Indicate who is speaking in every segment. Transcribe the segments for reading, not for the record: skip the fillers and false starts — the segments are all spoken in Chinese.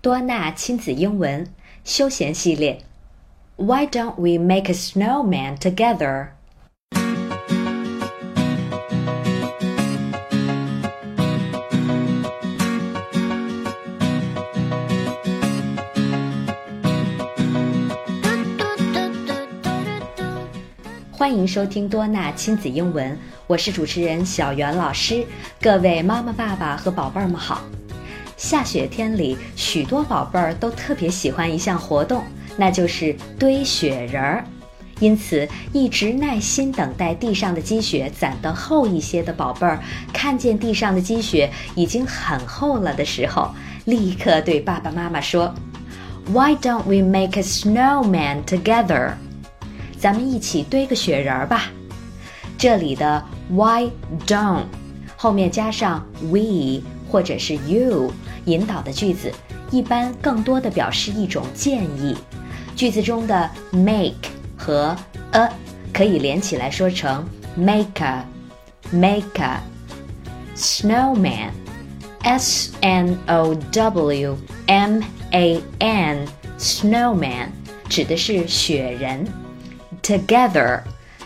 Speaker 1: 多纳亲子英文休闲系列 Why don't we make a snowman together? 欢迎收听多纳亲子英文，我是主持人小袁老师。各位妈妈爸爸和宝贝儿们好。下雪天里，许多宝贝儿都特别喜欢一项活动，那就是堆雪人儿。因此，一直耐心等待地上的积雪攒得厚一些的宝贝儿，看见地上的积雪已经很厚了的时候，立刻对爸爸妈妈说 Why don't we make a snowman together? 咱们一起堆个雪人吧。这里的 Why don't 后面加上 we 或者是 you 引导的句子，一般更多的表示一种建议。句子中的 make 和 a 可以连起来说成 make a snowman snowman snowman 指的是雪人。Together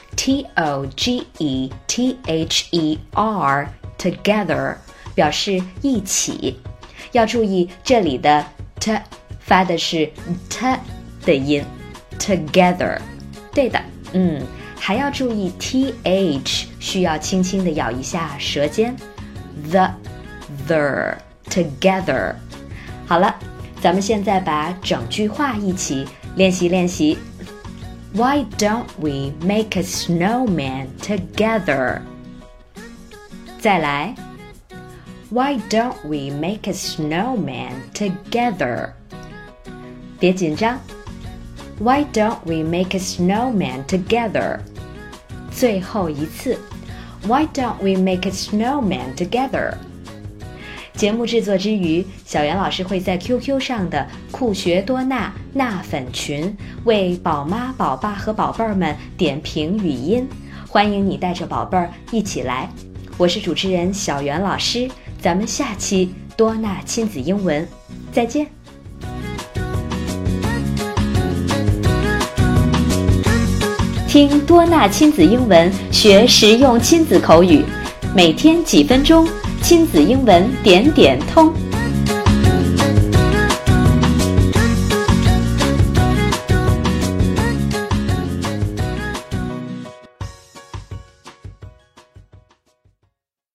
Speaker 1: T-O-G-E-T-H-E-R Together 表示一起，要注意这里的 t 发的是 t 的音 Together 对的，还要注意 th 需要轻轻地咬一下舌尖 the Together 好了，咱们现在把整句话一起练习Why don't we make a snowman together? 再来 Why don't we make a snowman together? 别紧张 Why don't we make a snowman together? 最后一次 Why don't we make a snowman together? 节目制作之余，小袁老师会在 QQ 上的酷学多纳纳粉群为宝妈、宝爸和宝贝儿们点评语音，欢迎你带着宝贝儿一起来。我是主持人小袁老师，咱们下期多纳亲子英文再见。听多纳亲子英文，学实用亲子口语，每天几分钟，亲子英文点点通。